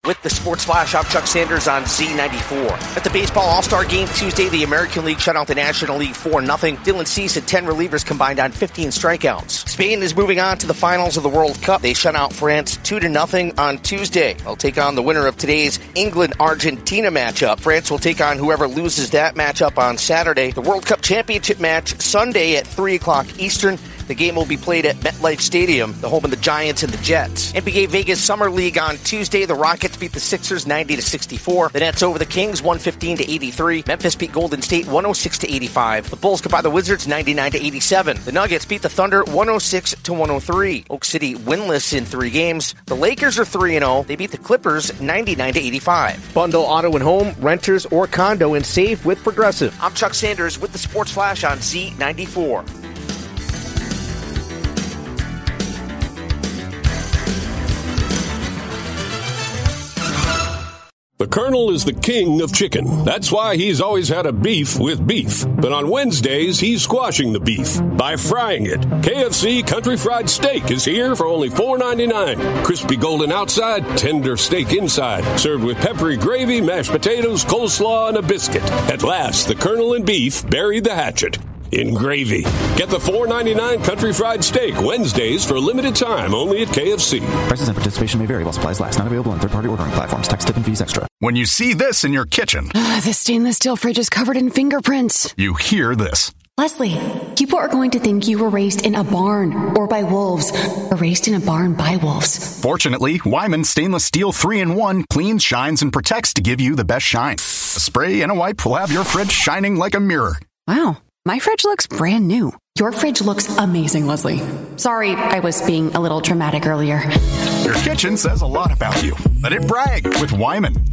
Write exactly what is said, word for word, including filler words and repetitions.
with the Sports Flash. I'm Chuck Sanders on Z ninety-four. At the Baseball All-Star Game Tuesday, the American League shut out the National League four nothing. Dylan Cease had ten relievers combined on fifteen strikeouts. Spain is moving on to the finals of the World Cup. They shut out France two to nothing on Tuesday. They'll take on the winner of today's England-Argentina matchup. France will take on whoever loses that matchup on Saturday. The World Cup Championship match Sunday at three o'clock Eastern. The game will be played at MetLife Stadium, the home of the Giants and the Jets. N B A Vegas Summer League on Tuesday. The Rockets beat the Sixers ninety to sixty-four. The Nets over the Kings one fifteen to eighty-three. Memphis beat Golden State one oh six to eighty-five. The Bulls got by the Wizards ninety-nine to eighty-seven. The Nuggets beat the Thunder one oh six to one oh three. Oak City winless in three games. The Lakers are three and oh. They beat the Clippers ninety-nine to eighty-five. Bundle auto and home, renters, or condo and save with Progressive. I'm Chuck Sanders with the Sports Flash on Z ninety-four. The Colonel is the king of chicken. That's why he's always had a beef with beef. But on Wednesdays, he's squashing the beef by frying it. K F C Country Fried Steak is here for only four ninety-nine. Crispy golden outside, tender steak inside. Served with peppery gravy, mashed potatoes, coleslaw, and a biscuit. At last, the Colonel and beef buried the hatchet in gravy. Get the four ninety-nine Country Fried Steak Wednesdays for a limited time only at K F C. Prices and participation may vary while supplies last. Not available on third-party ordering platforms. Tax, tip, and fees extra. When you see this in your kitchen, uh, the stainless steel fridge is covered in fingerprints. You hear this. Leslie, people are going to think you were raised in a barn or by wolves, or raised in a barn by wolves. Fortunately, Wyman Stainless Steel three in one cleans, shines, and protects to give you the best shine. A spray and a wipe will have your fridge shining like a mirror. Wow. My fridge looks brand new. Your fridge looks amazing, Leslie. Sorry, I was being a little dramatic earlier. Your kitchen says a lot about you. Let it brag with Wyman.